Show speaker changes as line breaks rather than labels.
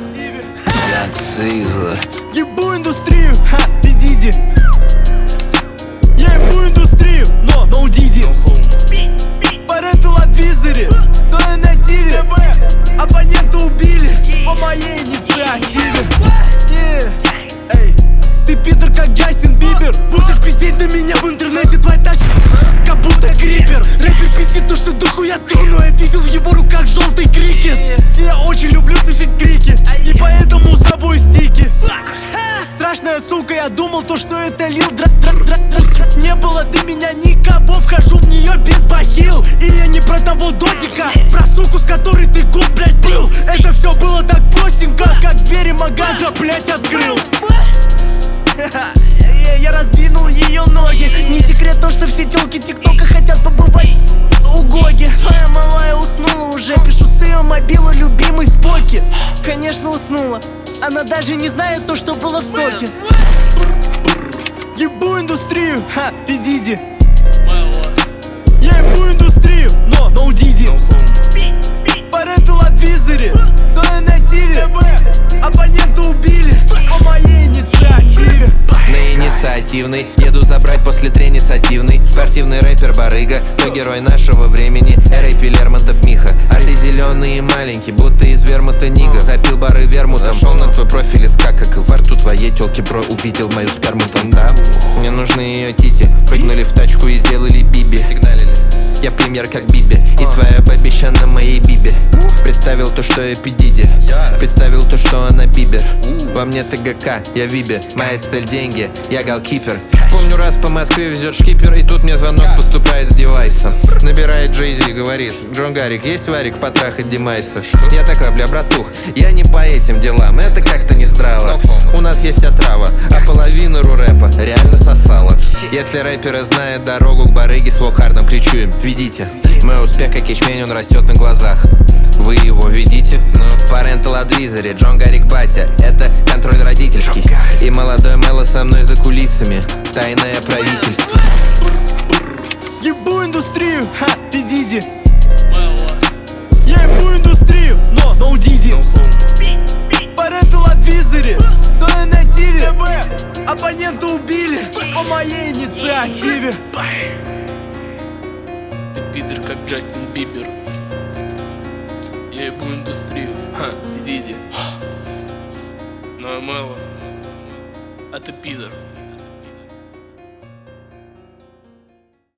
активе.
Ебу индустрию, Пидиди. Я ебу индустрию, но no Didi. Parental advisory, но я на тиве. Оппонента убили по моей инициативе. Эй, ты пидор как Джастин Бибер. Будешь пиздеть на меня в интернете, твоя тачка как будто крипер. Рэпер пиздит то, что дохуя ту, но я видел в его руках желтый крикет. И я очень люблю слышать крики, и поэтому с собой стики. Страшная сука, я думал то, что это лил Не было до меня никого, вхожу в нее без бахил. И я не про того дотика, про суку, с которой ты год, блять, был. Это все было так простенько, как двери магаза, блять, открыл. Я раздвинул ее ноги. Не секрет то, что все телки тиктока хотят побывать у Гоги. Твоя малая уснула уже, пишу с ее мобила любимый Споки. Конечно уснула, она даже не знает то, что было в соке. Ебу индустрию, Пидиди. Я ебу индустрию, но no Didi. Parental advisory, но я на тиве. Оппонента убили по моей инициативе.
На инициативный еду забрать после тренисативный. Спортивный рэпер барыга, то герой нашего времени. R.A.P. Лермонтов Миха. А ты зеленый и маленький, будто из вермута Нига. Запил бары вермутом, шел на твой профиль из как и во рту твоей телки, бро, увидел мою сперму там, да. Мне нужны ее тити, прыгнули в тачку и сделали биби. Сигналили. Я пример как Биби, и твоя бабища на моей бибе. Представил то, что я Пидиди, представил то, что она Бибер. Во мне ТГК, я Вибе, моя цель деньги, я голкипер. Помню, раз по Москве везет шкипер, и тут мне звонок поступает с девайса. Набирает Джей-Зи, говорит: Джон Гарик, есть варик потрахать Димайса? Я такой: бля, братух, я не по этим делам, это как-то не здраво. У нас есть отрава, а половину рэпа реально сосала. Если рэперы знают дорогу к барыге с вокхардом, кричу им: ведите. Мой успех как ячмень, он растет на глазах. Вы его видите? Parental advisory, Джон Гарик батя, это контроль родительский. И молодой Мэлло со мной за кулисами, тайное правительство.
Ебу индустрию, Пидиди. Я ебу индустрию, но no Didi. Parental advisory, но я на тиве. Оппонента убили по моей инициативе.
Ты пидор как Джастин Бибер. Я ебу индустрию, Пидиди. Но я Мэлло, а ты пидор.